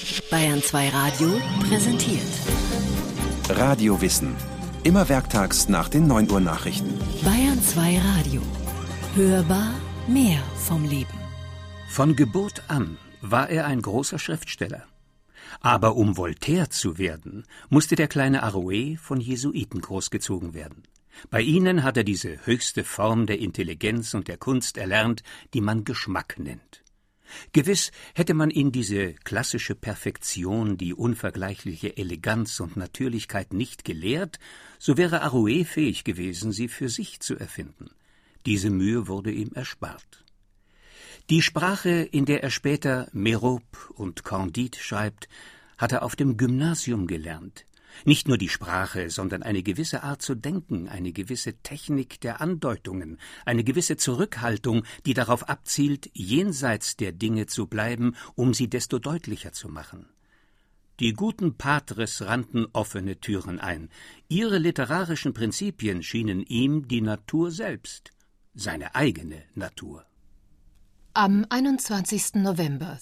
Bayern 2 Radio präsentiert Radiowissen. Immer werktags nach den 9 Uhr Nachrichten. Bayern 2 Radio. Hörbar mehr vom Leben. Von Geburt an war er ein großer Schriftsteller. Aber um Voltaire zu werden, musste der kleine Arouet von Jesuiten großgezogen werden. Bei ihnen hat er diese höchste Form der Intelligenz und der Kunst erlernt, die man Geschmack nennt. Gewiss hätte man ihn diese klassische Perfektion, die unvergleichliche Eleganz und Natürlichkeit nicht gelehrt, so wäre Arouet fähig gewesen, sie für sich zu erfinden. Diese Mühe wurde ihm erspart. Die Sprache, in der er später Merope und Candide schreibt, hat er auf dem Gymnasium gelernt. Nicht nur die Sprache, sondern eine gewisse Art zu denken, eine gewisse Technik der Andeutungen, eine gewisse Zurückhaltung, die darauf abzielt, jenseits der Dinge zu bleiben, um sie desto deutlicher zu machen. Die guten Patres rannten offene Türen ein. Ihre literarischen Prinzipien schienen ihm die Natur selbst, seine eigene Natur. Am 21. November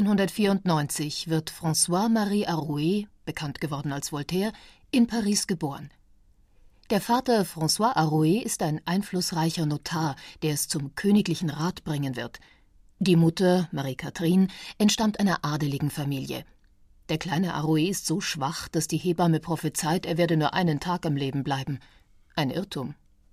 1694 wird François-Marie Arouet, bekannt geworden als Voltaire, in Paris geboren. Der Vater François Arouet ist ein einflussreicher Notar, der es zum königlichen Rat bringen wird. Die Mutter, Marie-Catherine, entstammt einer adeligen Familie. Der kleine Arouet ist so schwach, dass die Hebamme prophezeit, er werde nur einen Tag am Leben bleiben. Ein Irrtum.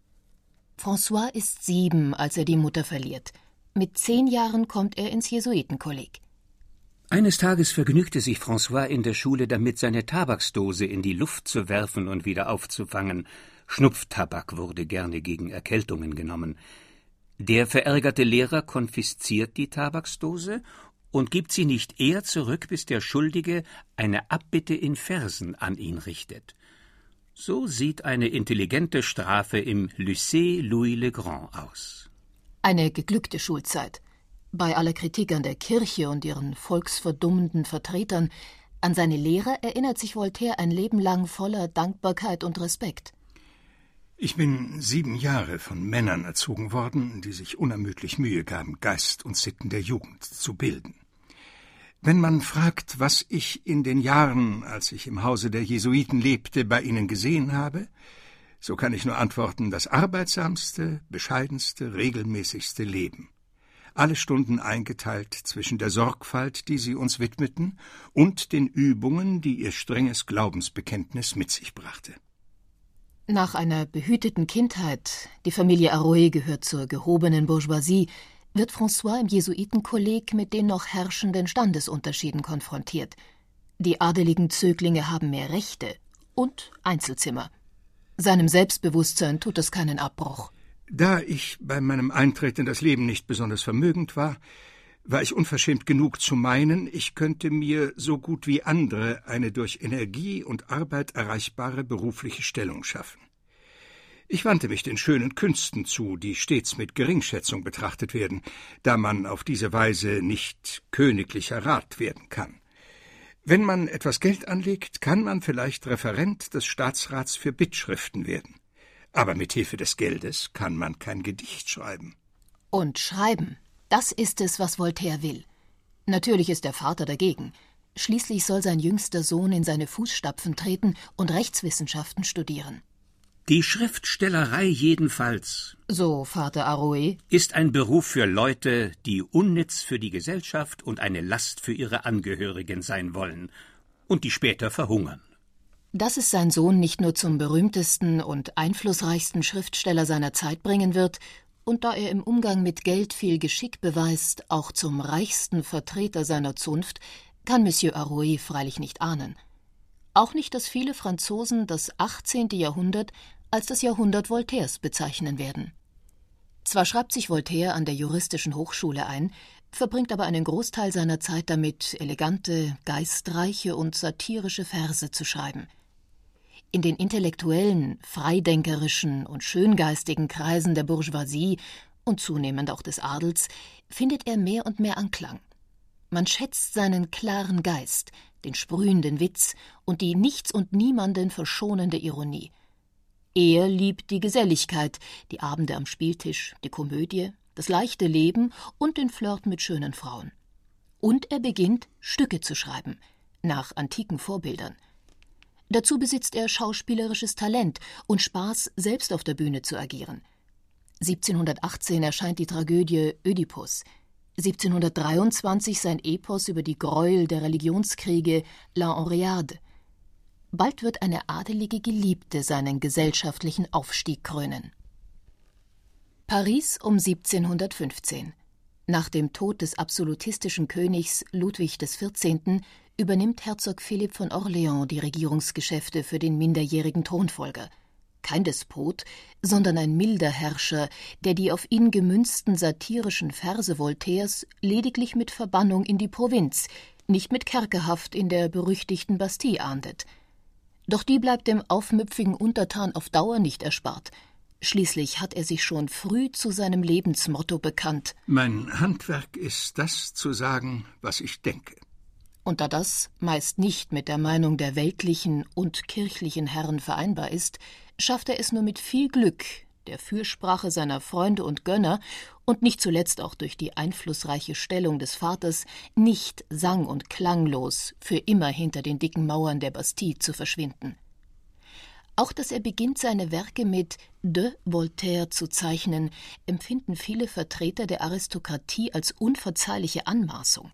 François ist 7, als er die Mutter verliert. Mit 10 Jahren kommt er ins Jesuitenkolleg. Eines Tages vergnügte sich François in der Schule damit, seine Tabaksdose in die Luft zu werfen und wieder aufzufangen. Schnupftabak wurde gerne gegen Erkältungen genommen. Der verärgerte Lehrer konfisziert die Tabaksdose und gibt sie nicht eher zurück, bis der Schuldige eine Abbitte in Versen an ihn richtet. So sieht eine intelligente Strafe im Lycée Louis le Grand aus. Eine geglückte Schulzeit. Bei aller Kritik an der Kirche und ihren volksverdummenden Vertretern, an seine Lehrer erinnert sich Voltaire ein Leben lang voller Dankbarkeit und Respekt. Ich bin 7 Jahre von Männern erzogen worden, die sich unermüdlich Mühe gaben, Geist und Sitten der Jugend zu bilden. Wenn man fragt, was ich in den Jahren, als ich im Hause der Jesuiten lebte, bei ihnen gesehen habe, so kann ich nur antworten, das arbeitsamste, bescheidenste, regelmäßigste Leben. Alle Stunden eingeteilt zwischen der Sorgfalt, die sie uns widmeten, und den Übungen, die ihr strenges Glaubensbekenntnis mit sich brachte. Nach einer behüteten Kindheit, die Familie Arouet gehört zur gehobenen Bourgeoisie, wird François im Jesuitenkolleg mit den noch herrschenden Standesunterschieden konfrontiert. Die adeligen Zöglinge haben mehr Rechte und Einzelzimmer. Seinem Selbstbewusstsein tut es keinen Abbruch. Da ich bei meinem Eintritt in das Leben nicht besonders vermögend war, war ich unverschämt genug zu meinen, ich könnte mir so gut wie andere eine durch Energie und Arbeit erreichbare berufliche Stellung schaffen. Ich wandte mich den schönen Künsten zu, die stets mit Geringschätzung betrachtet werden, da man auf diese Weise nicht königlicher Rat werden kann. Wenn man etwas Geld anlegt, kann man vielleicht Referent des Staatsrats für Bittschriften werden. Aber mit Hilfe des Geldes kann man kein Gedicht schreiben. Und schreiben, das ist es, was Voltaire will. Natürlich ist der Vater dagegen. Schließlich soll sein jüngster Sohn in seine Fußstapfen treten und Rechtswissenschaften studieren. Die Schriftstellerei jedenfalls, so Vater Arouet, ist ein Beruf für Leute, die unnütz für die Gesellschaft und eine Last für ihre Angehörigen sein wollen und die später verhungern. Dass es sein Sohn nicht nur zum berühmtesten und einflussreichsten Schriftsteller seiner Zeit bringen wird und da er im Umgang mit Geld viel Geschick beweist, auch zum reichsten Vertreter seiner Zunft, kann Monsieur Arouet freilich nicht ahnen. Auch nicht, dass viele Franzosen das 18. Jahrhundert als das Jahrhundert Voltaires bezeichnen werden. Zwar schreibt sich Voltaire an der Juristischen Hochschule ein, verbringt aber einen Großteil seiner Zeit damit, elegante, geistreiche und satirische Verse zu schreiben. In den intellektuellen, freidenkerischen und schöngeistigen Kreisen der Bourgeoisie und zunehmend auch des Adels findet er mehr und mehr Anklang. Man schätzt seinen klaren Geist, den sprühenden Witz und die nichts und niemanden verschonende Ironie. Er liebt die Geselligkeit, die Abende am Spieltisch, die Komödie, das leichte Leben und den Flirt mit schönen Frauen. Und er beginnt, Stücke zu schreiben. nach antiken Vorbildern. Dazu besitzt er schauspielerisches Talent und Spaß, selbst auf der Bühne zu agieren. 1718 erscheint die Tragödie Ödipus, 1723 sein Epos über die Gräuel der Religionskriege La Henriade. Bald wird eine adelige Geliebte seinen gesellschaftlichen Aufstieg krönen. Paris um 1715. Nach dem Tod des absolutistischen Königs Ludwig XIV. Übernimmt Herzog Philipp von Orléans die Regierungsgeschäfte für den minderjährigen Thronfolger. Kein Despot, sondern ein milder Herrscher, der die auf ihn gemünzten satirischen Verse Voltaires lediglich mit Verbannung in die Provinz, nicht mit Kerkerhaft in der berüchtigten Bastille ahndet. Doch die bleibt dem aufmüpfigen Untertan auf Dauer nicht erspart. Schließlich hat er sich schon früh zu seinem Lebensmotto bekannt: Mein Handwerk ist, das zu sagen, was ich denke. Und da das meist nicht mit der Meinung der weltlichen und kirchlichen Herren vereinbar ist, schafft er es nur mit viel Glück, der Fürsprache seiner Freunde und Gönner und nicht zuletzt auch durch die einflussreiche Stellung des Vaters, nicht sang- und klanglos für immer hinter den dicken Mauern der Bastille zu verschwinden. Auch dass er beginnt, seine Werke mit de Voltaire zu zeichnen, empfinden viele Vertreter der Aristokratie als unverzeihliche Anmaßung.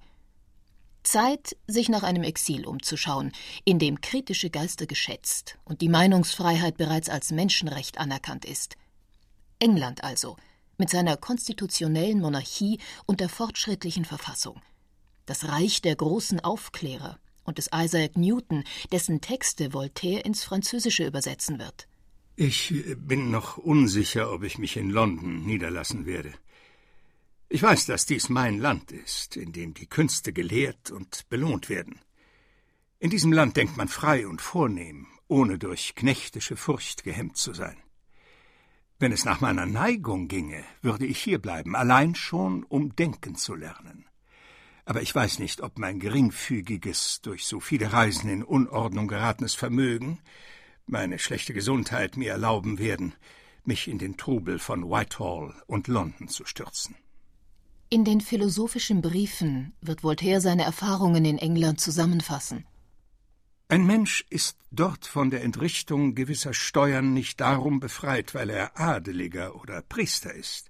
Zeit, sich nach einem Exil umzuschauen, in dem kritische Geister geschätzt und die Meinungsfreiheit bereits als Menschenrecht anerkannt ist. England also, mit seiner konstitutionellen Monarchie und der fortschrittlichen Verfassung. Das Reich der großen Aufklärer und des Isaac Newton, dessen Texte Voltaire ins Französische übersetzen wird. Ich bin noch unsicher, ob ich mich in London niederlassen werde. Ich weiß, dass dies mein Land ist, in dem die Künste gelehrt und belohnt werden. In diesem Land denkt man frei und vornehm, ohne durch knechtische Furcht gehemmt zu sein. Wenn es nach meiner Neigung ginge, würde ich hierbleiben, allein schon, um denken zu lernen. Aber ich weiß nicht, ob mein geringfügiges, durch so viele Reisen in Unordnung geratenes Vermögen, meine schlechte Gesundheit mir erlauben werden, mich in den Trubel von Whitehall und London zu stürzen. In den philosophischen Briefen wird Voltaire seine Erfahrungen in England zusammenfassen. Ein Mensch ist dort von der Entrichtung gewisser Steuern nicht darum befreit, weil er Adeliger oder Priester ist.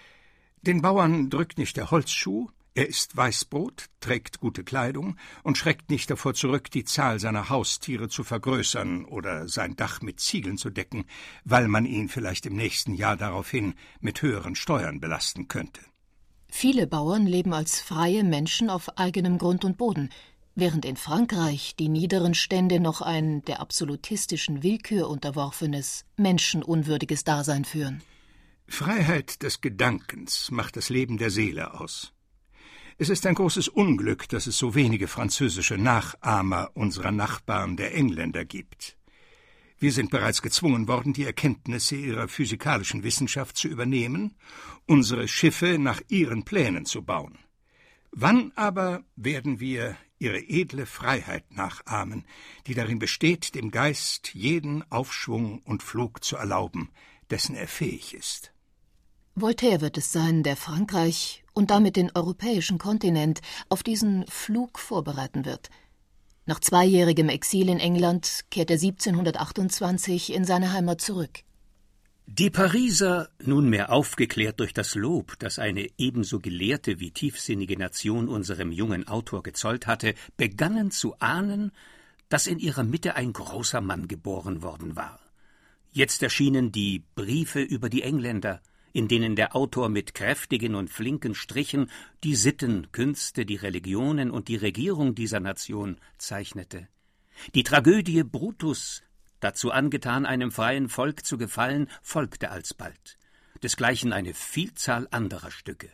Den Bauern drückt nicht der Holzschuh, er isst Weißbrot, trägt gute Kleidung und schreckt nicht davor zurück, die Zahl seiner Haustiere zu vergrößern oder sein Dach mit Ziegeln zu decken, weil man ihn vielleicht im nächsten Jahr daraufhin mit höheren Steuern belasten könnte. Viele Bauern leben als freie Menschen auf eigenem Grund und Boden, während in Frankreich die niederen Stände noch ein der absolutistischen Willkür unterworfenes, menschenunwürdiges Dasein führen. Freiheit des Gedankens macht das Leben der Seele aus. Es ist ein großes Unglück, dass es so wenige französische Nachahmer unserer Nachbarn, der Engländer, gibt. Wir sind bereits gezwungen worden, die Erkenntnisse ihrer physikalischen Wissenschaft zu übernehmen, unsere Schiffe nach ihren Plänen zu bauen. Wann aber werden wir ihre edle Freiheit nachahmen, die darin besteht, dem Geist jeden Aufschwung und Flug zu erlauben, dessen er fähig ist? Voltaire wird es sein, der Frankreich und damit den europäischen Kontinent auf diesen Flug vorbereiten wird. Nach 2-jährigem Exil in England kehrt er 1728 in seine Heimat zurück. Die Pariser, nunmehr aufgeklärt durch das Lob, das eine ebenso gelehrte wie tiefsinnige Nation unserem jungen Autor gezollt hatte, begannen zu ahnen, dass in ihrer Mitte ein großer Mann geboren worden war. Jetzt erschienen die Briefe über die Engländer, in denen der Autor mit kräftigen und flinken Strichen die Sitten, Künste, die Religionen und die Regierung dieser Nation zeichnete. Die Tragödie Brutus, dazu angetan, einem freien Volk zu gefallen, folgte alsbald. Desgleichen eine Vielzahl anderer Stücke.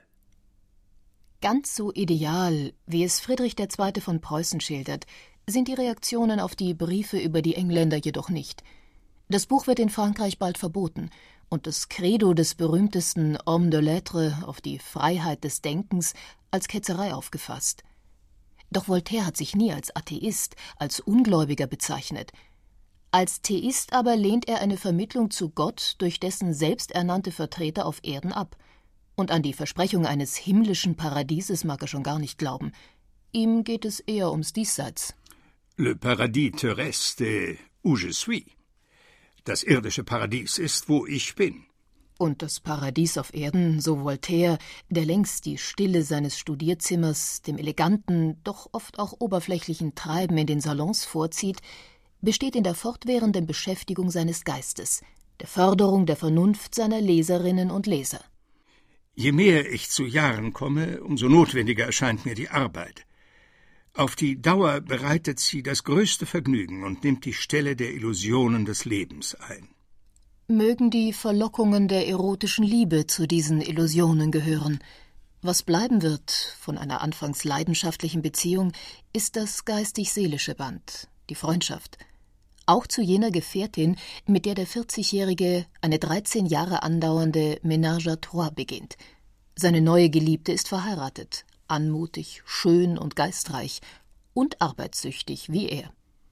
Ganz so ideal, wie es Friedrich II. Von Preußen schildert, sind die Reaktionen auf die Briefe über die Engländer jedoch nicht. Das Buch wird in Frankreich bald verboten und das Credo des berühmtesten Homme de Lettres auf die Freiheit des Denkens als Ketzerei aufgefasst. Doch Voltaire hat sich nie als Atheist, als Ungläubiger bezeichnet. Als Theist aber lehnt er eine Vermittlung zu Gott durch dessen selbsternannte Vertreter auf Erden ab. Und an die Versprechung eines himmlischen Paradieses mag er schon gar nicht glauben. Ihm geht es eher ums Diesseits. Le paradis terrestre où je suis. Das irdische Paradies ist, wo ich bin. Und das Paradies auf Erden, so Voltaire, der längst die Stille seines Studierzimmers dem eleganten, doch oft auch oberflächlichen Treiben in den Salons vorzieht, besteht in der fortwährenden Beschäftigung seines Geistes, der Förderung der Vernunft seiner Leserinnen und Leser. Je mehr ich zu Jahren komme, umso notwendiger erscheint mir die Arbeit. Auf die Dauer bereitet sie das größte Vergnügen und nimmt die Stelle der Illusionen des Lebens ein. Mögen die Verlockungen der erotischen Liebe zu diesen Illusionen gehören. Was bleiben wird von einer anfangs leidenschaftlichen Beziehung, ist das geistig-seelische Band, die Freundschaft. Auch zu jener Gefährtin, mit der der 40-Jährige eine 13 Jahre andauernde Ménage à trois beginnt. Seine neue Geliebte ist verheiratet, anmutig, schön und geistreich und arbeitssüchtig wie er.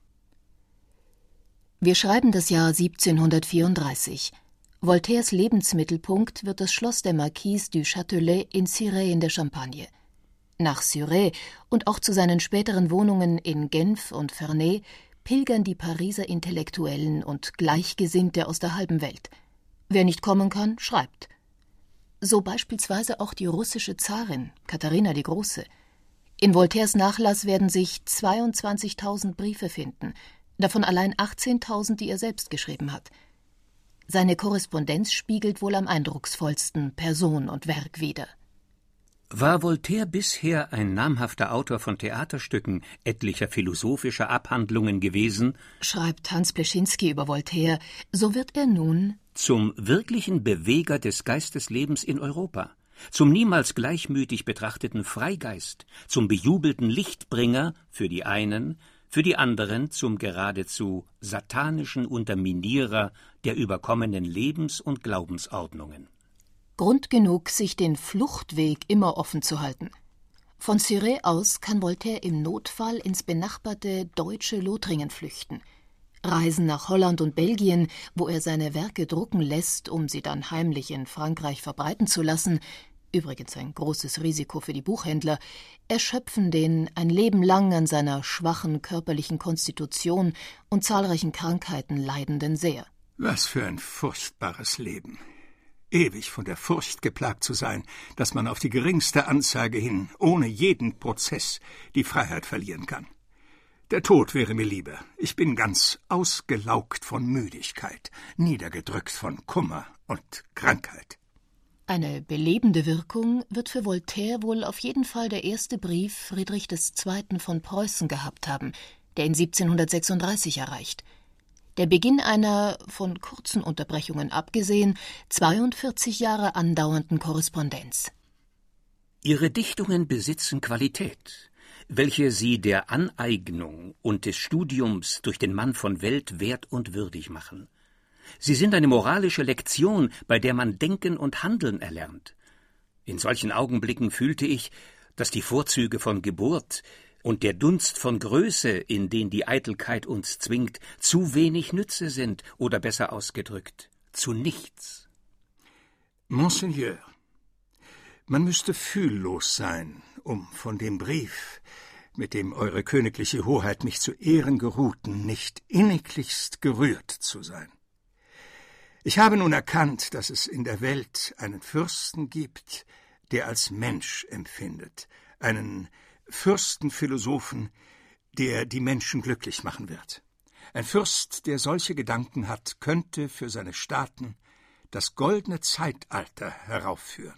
Wir schreiben das Jahr 1734. Voltaires Lebensmittelpunkt wird das Schloss der Marquise du Châtelet in Cirey in der Champagne. Nach Cirey und auch zu seinen späteren Wohnungen in Genf und Ferney pilgern die Pariser Intellektuellen und Gleichgesinnte aus der halben Welt. Wer nicht kommen kann, schreibt. So beispielsweise auch die russische Zarin, Katharina die Große. In Voltaires Nachlass werden sich 22.000 Briefe finden, davon allein 18.000, die er selbst geschrieben hat. Seine Korrespondenz spiegelt wohl am eindrucksvollsten Person und Werk wider. War Voltaire bisher ein namhafter Autor von Theaterstücken, etlicher philosophischer Abhandlungen gewesen, schreibt Hans Pleschinski über Voltaire, so wird er nun zum wirklichen Beweger des Geisteslebens in Europa, zum niemals gleichmütig betrachteten Freigeist, zum bejubelten Lichtbringer für die einen, für die anderen zum geradezu satanischen Unterminierer der überkommenen Lebens- und Glaubensordnungen. Grund genug, sich den Fluchtweg immer offen zu halten. Von Cirey aus kann Voltaire im Notfall ins benachbarte deutsche Lothringen flüchten. Reisen nach Holland und Belgien, wo er seine Werke drucken lässt, um sie dann heimlich in Frankreich verbreiten zu lassen, übrigens ein großes Risiko für die Buchhändler, erschöpfen den ein Leben lang an seiner schwachen körperlichen Konstitution und zahlreichen Krankheiten Leidenden sehr. Was für ein furchtbares Leben. Ewig von der Furcht geplagt zu sein, dass man auf die geringste Anzeige hin, ohne jeden Prozess, die Freiheit verlieren kann. Der Tod wäre mir lieber. Ich bin ganz ausgelaugt von Müdigkeit, niedergedrückt von Kummer und Krankheit. Eine belebende Wirkung wird für Voltaire wohl auf jeden Fall der erste Brief Friedrich II. Von Preußen gehabt haben, der ihn 1736 erreicht. Der Beginn einer, von kurzen Unterbrechungen abgesehen, 42 Jahre andauernden Korrespondenz. Ihre Dichtungen besitzen Qualität, welche sie der Aneignung und des Studiums durch den Mann von Welt wert und würdig machen. Sie sind eine moralische Lektion, bei der man Denken und Handeln erlernt. In solchen Augenblicken fühlte ich, dass die Vorzüge von Geburt und der Dunst von Größe, in den die Eitelkeit uns zwingt, zu wenig Nütze sind, oder besser ausgedrückt, zu nichts. Monseigneur, man müsste fühllos sein, um von dem Brief, mit dem Eure königliche Hoheit mich zu Ehren geruhten, nicht inniglichst gerührt zu sein. Ich habe nun erkannt, dass es in der Welt einen Fürsten gibt, der als Mensch empfindet, einen Fürstenphilosophen, der die Menschen glücklich machen wird. Ein Fürst, der solche Gedanken hat, könnte für seine Staaten das goldene Zeitalter heraufführen.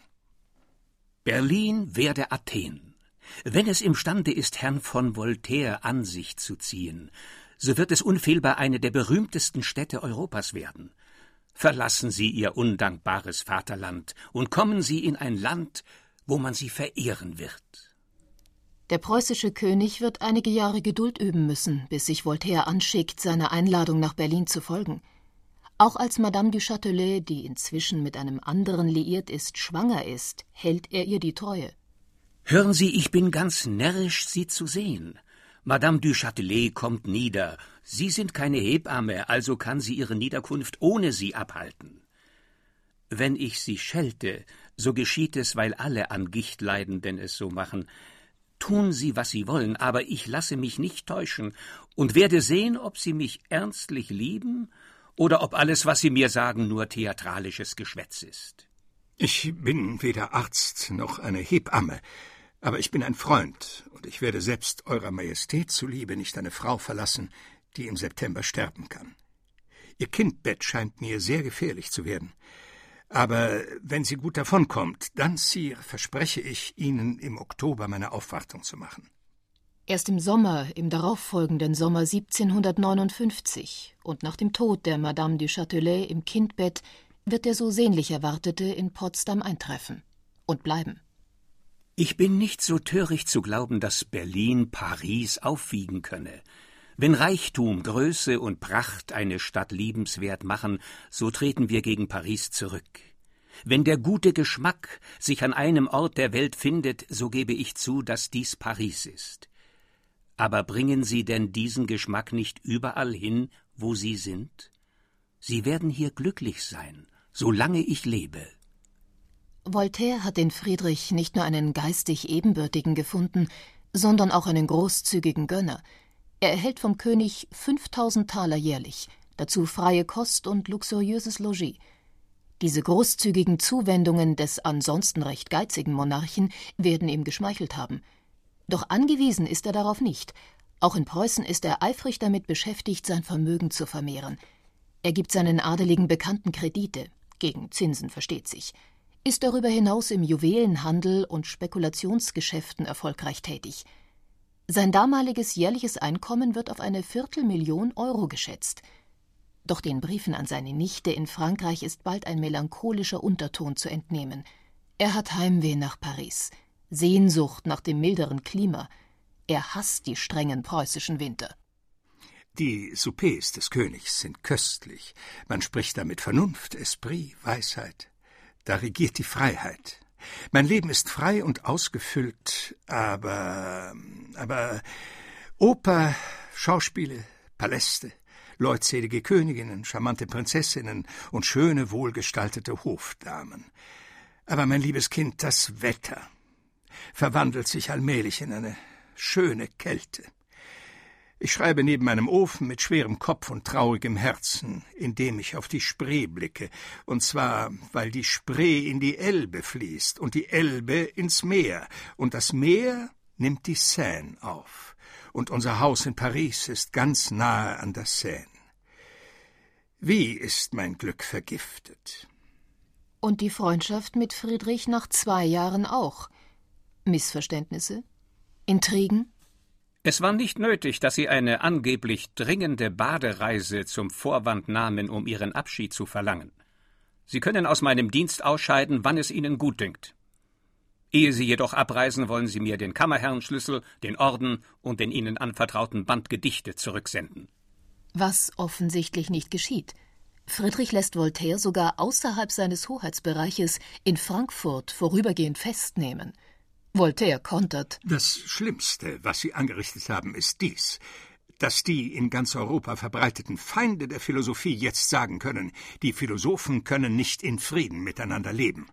Berlin werde Athen. Wenn es imstande ist, Herrn von Voltaire an sich zu ziehen, so wird es unfehlbar eine der berühmtesten Städte Europas werden. Verlassen Sie Ihr undankbares Vaterland und kommen Sie in ein Land, wo man Sie verehren wird. Der preußische König wird einige Jahre Geduld üben müssen, bis sich Voltaire anschickt, seiner Einladung nach Berlin zu folgen. Auch als Madame du Châtelet, die inzwischen mit einem anderen liiert ist, schwanger ist, hält er ihr die Treue. Hören Sie, ich bin ganz närrisch, Sie zu sehen. Madame du Châtelet kommt nieder. Sie sind keine Hebamme, also kann sie ihre Niederkunft ohne Sie abhalten. Wenn ich Sie schelte, so geschieht es, weil alle an Gicht Leidenden es so machen. Tun Sie, was Sie wollen, aber ich lasse mich nicht täuschen und werde sehen, ob Sie mich ernstlich lieben oder ob alles, was Sie mir sagen, nur theatralisches Geschwätz ist. Ich bin weder Arzt noch eine Hebamme, aber ich bin ein Freund, und ich werde selbst Eurer Majestät zuliebe nicht eine Frau verlassen, die im September sterben kann. Ihr Kindbett scheint mir sehr gefährlich zu werden. Aber wenn sie gut davonkommt, dann, Sire, verspreche ich Ihnen, im Oktober meine Aufwartung zu machen. Erst im Sommer, im darauffolgenden Sommer 1759 und nach dem Tod der Madame du Châtelet im Kindbett wird der so sehnlich Erwartete in Potsdam eintreffen und bleiben. Ich bin nicht so töricht zu glauben, dass Berlin Paris aufwiegen könne. Wenn Reichtum, Größe und Pracht eine Stadt liebenswert machen, so treten wir gegen Paris zurück. Wenn der gute Geschmack sich an einem Ort der Welt findet, so gebe ich zu, dass dies Paris ist. Aber bringen Sie denn diesen Geschmack nicht überall hin, wo Sie sind? Sie werden hier glücklich sein, solange ich lebe. Voltaire hat in Friedrich nicht nur einen geistig Ebenbürtigen gefunden, sondern auch einen großzügigen Gönner. Er erhält vom König 5.000 Taler jährlich, dazu freie Kost und luxuriöses Logis. Diese großzügigen Zuwendungen des ansonsten recht geizigen Monarchen werden ihm geschmeichelt haben. Doch angewiesen ist er darauf nicht. Auch in Preußen ist er eifrig damit beschäftigt, sein Vermögen zu vermehren. Er gibt seinen adeligen Bekannten Kredite, gegen Zinsen versteht sich, ist darüber hinaus im Juwelenhandel und Spekulationsgeschäften erfolgreich tätig. Sein damaliges jährliches Einkommen wird auf eine 250.000 Euro geschätzt. Doch den Briefen an seine Nichte in Frankreich ist bald ein melancholischer Unterton zu entnehmen. Er hat Heimweh nach Paris, Sehnsucht nach dem milderen Klima. Er hasst die strengen preußischen Winter. Die Soupers des Königs sind köstlich. Man spricht da mit Vernunft, Esprit, Weisheit. Da regiert die Freiheit. Mein Leben ist frei und ausgefüllt, aber Oper, Schauspiele, Paläste, leutselige Königinnen, charmante Prinzessinnen und schöne, wohlgestaltete Hofdamen. Aber, mein liebes Kind, das Wetter verwandelt sich allmählich in eine schöne Kälte. Ich schreibe neben meinem Ofen mit schwerem Kopf und traurigem Herzen, indem ich auf die Spree blicke, und zwar, weil die Spree in die Elbe fließt und die Elbe ins Meer, und das Meer nimmt die Seine auf, und unser Haus in Paris ist ganz nahe an der Seine. Wie ist mein Glück vergiftet? Und die Freundschaft mit Friedrich nach 2 Jahren auch. Missverständnisse? Intrigen? Es war nicht nötig, dass Sie eine angeblich dringende Badereise zum Vorwand nahmen, um Ihren Abschied zu verlangen. Sie können aus meinem Dienst ausscheiden, wann es Ihnen gut dünkt. Ehe Sie jedoch abreisen, wollen Sie mir den Kammerherrenschlüssel, den Orden und den Ihnen anvertrauten Band Gedichte zurücksenden. Was offensichtlich nicht geschieht. Friedrich lässt Voltaire sogar außerhalb seines Hoheitsbereiches in Frankfurt vorübergehend festnehmen. Voltaire kontert: Das Schlimmste, was Sie angerichtet haben, ist dies, dass die in ganz Europa verbreiteten Feinde der Philosophie jetzt sagen können, die Philosophen können nicht in Frieden miteinander leben.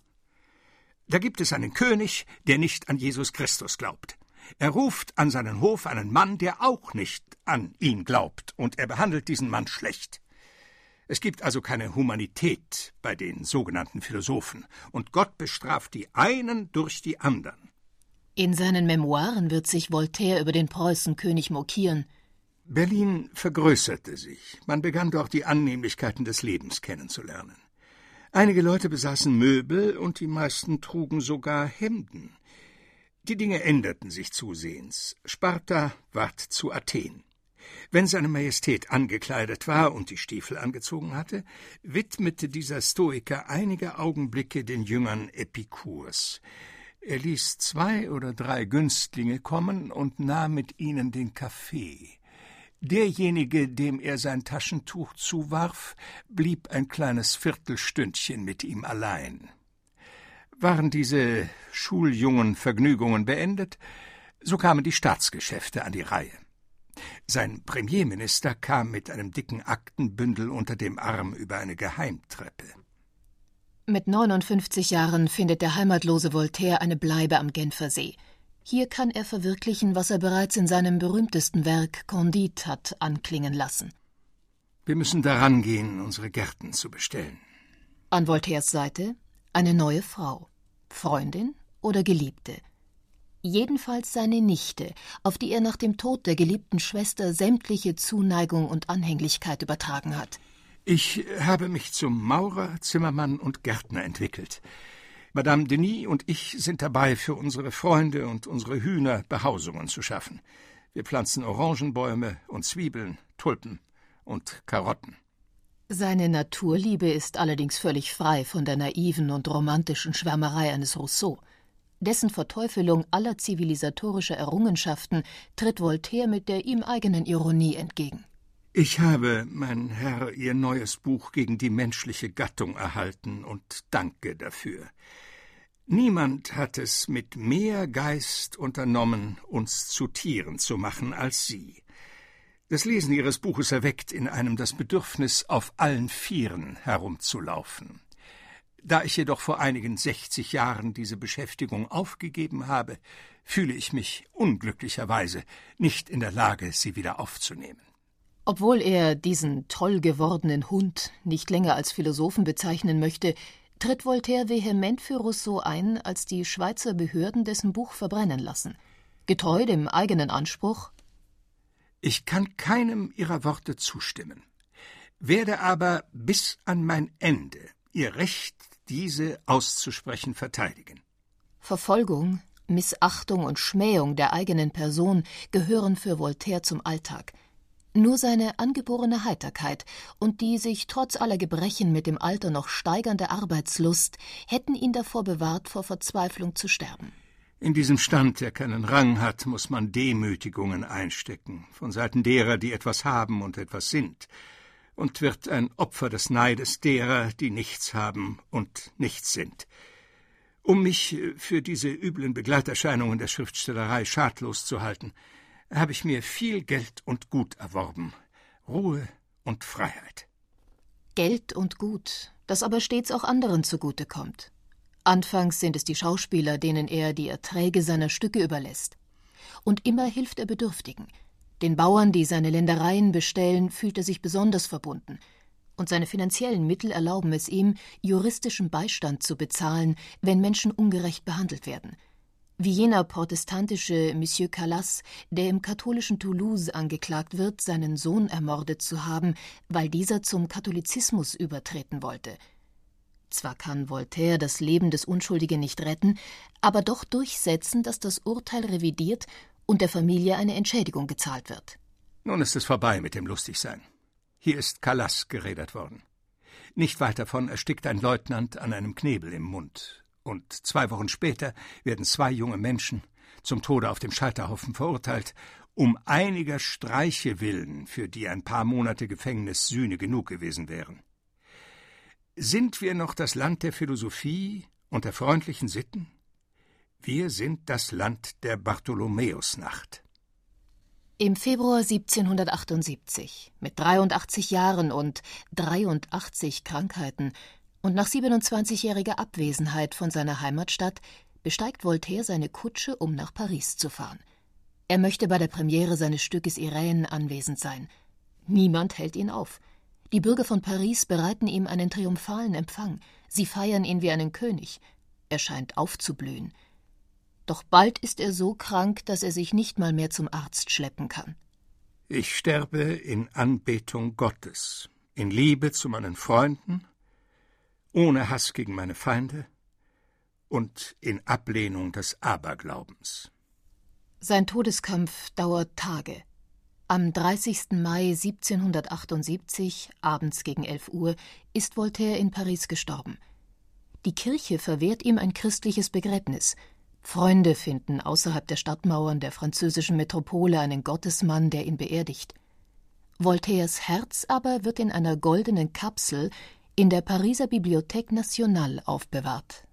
Da gibt es einen König, der nicht an Jesus Christus glaubt. Er ruft an seinen Hof einen Mann, der auch nicht an ihn glaubt, und er behandelt diesen Mann schlecht. Es gibt also keine Humanität bei den sogenannten Philosophen, und Gott bestraft die einen durch die anderen. In seinen Memoiren wird sich Voltaire über den Preußenkönig mokieren. Berlin vergrößerte sich. Man begann dort die Annehmlichkeiten des Lebens kennenzulernen. Einige Leute besaßen Möbel und die meisten trugen sogar Hemden. Die Dinge änderten sich zusehends. Sparta ward zu Athen. Wenn seine Majestät angekleidet war und die Stiefel angezogen hatte, widmete dieser Stoiker einige Augenblicke den Jüngern Epikurs. Er ließ 2 oder 3 Günstlinge kommen und nahm mit ihnen den Kaffee. Derjenige, dem er sein Taschentuch zuwarf, blieb ein kleines Viertelstündchen mit ihm allein. Waren diese schuljungen Vergnügungen beendet, so kamen die Staatsgeschäfte an die Reihe. Sein Premierminister kam mit einem dicken Aktenbündel unter dem Arm über eine Geheimtreppe. Mit 59 Jahren findet der heimatlose Voltaire eine Bleibe am Genfersee. Hier kann er verwirklichen, was er bereits in seinem berühmtesten Werk Candide hat anklingen lassen. Wir müssen daran gehen, unsere Gärten zu bestellen. An Voltaires Seite eine neue Frau, Freundin oder Geliebte. Jedenfalls seine Nichte, auf die er nach dem Tod der geliebten Schwester sämtliche Zuneigung und Anhänglichkeit übertragen hat. Ich habe mich zum Maurer, Zimmermann und Gärtner entwickelt. Madame Denis und ich sind dabei, für unsere Freunde und unsere Hühner Behausungen zu schaffen. Wir pflanzen Orangenbäume und Zwiebeln, Tulpen und Karotten. Seine Naturliebe ist allerdings völlig frei von der naiven und romantischen Schwärmerei eines Rousseau. Dessen Verteufelung aller zivilisatorischer Errungenschaften tritt Voltaire mit der ihm eigenen Ironie entgegen. Ich habe, mein Herr, Ihr neues Buch gegen die menschliche Gattung erhalten und danke dafür. Niemand hat es mit mehr Geist unternommen, uns zu Tieren zu machen, als Sie. Das Lesen Ihres Buches erweckt in einem das Bedürfnis, auf allen Vieren herumzulaufen. Da ich jedoch vor einigen 60 Jahren diese Beschäftigung aufgegeben habe, fühle ich mich unglücklicherweise nicht in der Lage, sie wieder aufzunehmen. Obwohl er diesen toll gewordenen Hund nicht länger als Philosophen bezeichnen möchte, tritt Voltaire vehement für Rousseau ein, als die Schweizer Behörden dessen Buch verbrennen lassen. Getreu dem eigenen Anspruch: Ich kann keinem Ihrer Worte zustimmen, werde aber bis an mein Ende Ihr Recht, diese auszusprechen, verteidigen. Verfolgung, Missachtung und Schmähung der eigenen Person gehören für Voltaire zum Alltag. Nur seine angeborene Heiterkeit und die sich trotz aller Gebrechen mit dem Alter noch steigernde Arbeitslust hätten ihn davor bewahrt, vor Verzweiflung zu sterben. In diesem Stand, der keinen Rang hat, muss man Demütigungen einstecken, von Seiten derer, die etwas haben und etwas sind, und wird ein Opfer des Neides derer, die nichts haben und nichts sind. Um mich für diese üblen Begleiterscheinungen der Schriftstellerei schadlos zu halten, habe ich mir viel Geld und Gut erworben, Ruhe und Freiheit. Geld und Gut, das aber stets auch anderen zugute kommt. Anfangs sind es die Schauspieler, denen er die Erträge seiner Stücke überlässt. Und immer hilft er Bedürftigen. Den Bauern, die seine Ländereien bestellen, fühlt er sich besonders verbunden. Und seine finanziellen Mittel erlauben es ihm, juristischen Beistand zu bezahlen, wenn Menschen ungerecht behandelt werden. Wie jener protestantische Monsieur Calas, der im katholischen Toulouse angeklagt wird, seinen Sohn ermordet zu haben, weil dieser zum Katholizismus übertreten wollte. Zwar kann Voltaire das Leben des Unschuldigen nicht retten, aber doch durchsetzen, dass das Urteil revidiert und der Familie eine Entschädigung gezahlt wird. Nun ist es vorbei mit dem Lustigsein. Hier ist Calas gerädert worden. Nicht weit davon erstickt ein Leutnant an einem Knebel im Mund. Und 2 Wochen später werden 2 junge Menschen zum Tode auf dem Scheiterhaufen verurteilt, um einiger Streiche willen, für die ein paar Monate Gefängnis Sühne genug gewesen wären. Sind wir noch das Land der Philosophie und der freundlichen Sitten? Wir sind das Land der Bartholomäusnacht. Im Februar 1778, mit 83 Jahren und 83 Krankheiten und nach 27-jähriger Abwesenheit von seiner Heimatstadt, besteigt Voltaire seine Kutsche, um nach Paris zu fahren. Er möchte bei der Premiere seines Stückes Irène anwesend sein. Niemand hält ihn auf. Die Bürger von Paris bereiten ihm einen triumphalen Empfang. Sie feiern ihn wie einen König. Er scheint aufzublühen. Doch bald ist er so krank, dass er sich nicht mal mehr zum Arzt schleppen kann. Ich sterbe in Anbetung Gottes, in Liebe zu meinen Freunden, ohne Hass gegen meine Feinde und in Ablehnung des Aberglaubens. Sein Todeskampf dauert Tage. Am 30. Mai 1778, abends gegen 11 Uhr, ist Voltaire in Paris gestorben. Die Kirche verwehrt ihm ein christliches Begräbnis. Freunde finden außerhalb der Stadtmauern der französischen Metropole einen Gottesmann, der ihn beerdigt. Voltaires Herz aber wird in einer goldenen Kapsel in der Pariser Bibliothèque Nationale aufbewahrt.